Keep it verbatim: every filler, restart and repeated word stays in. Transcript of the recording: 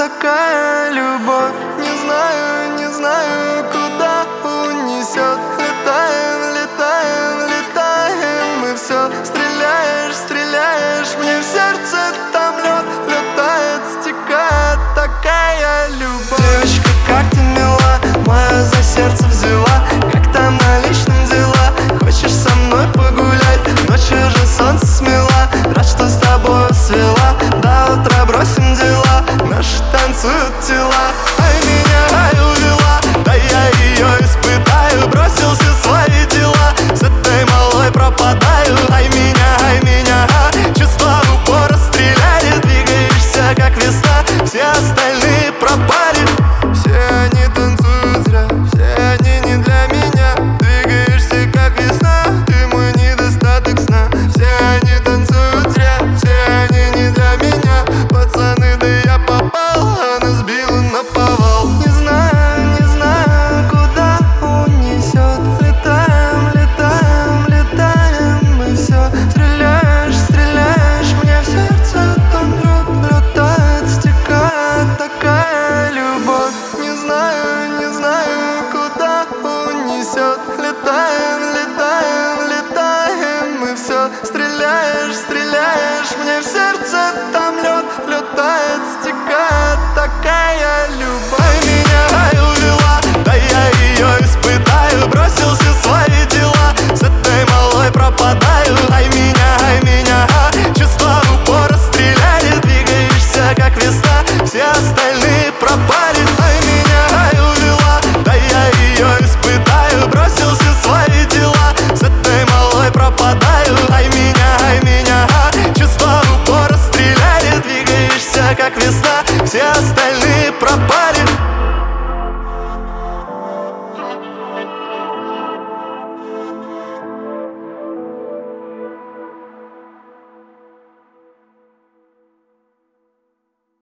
такая любовь. Не знаю, не знаю, куда унесет. Летаем, летаем, летаем, мы все. Стреляешь, стреляешь, мне в сердце там лед. Летает, стекает такая любовь. Девочка, как ты мила, мое за сердце взяла. Как там на личном дела? Хочешь со мной погулять? Ночью же солнце смела. Рад, что с тобой свела. До утра бросим дела, наши танцуют тела. Ай, меня ай увела, да я ее испытаю. Бросил все свои дела, с этой малой пропадаю. Ай, меня, ай, меня, а, чувства в упор стреляли. Двигаешься, как весна, все остальные пропали. Все они танцуют зря, все они не для меня. Двигаешься, как весна, ты мой недостаток сна. Все они танцуют зря, все они не для меня. Пацаны, да я попал, она сбила на повал. Не знаю, не знаю, куда унесет. Летаем, летаем, летаем, мы все. Стреляешь, стреляешь, мне в сердце там лед. Летает, стекает такая любовь. Не знаю, не знаю, куда унесет. Летаем, летаем, летаем, мы все. Стреляешь, стреляешь, мне в сердце там лед. Летает, стекает такая любовь. Ай, меня ай увела, да я ее испытаю. Бросил все свои дела, с этой малой пропадаю. Ай, меня, ай, меня, а, чувства в упор стреляли. Двигаешься, как весна, все остальные пропали. Ай, меня ай увела, да я ее испытаю. Бросил все свои дела, с этой малой пропадаю. Ай, меня, ай, меня, а, чувства в упор стреляли. Двигаешься, как весна, все остальные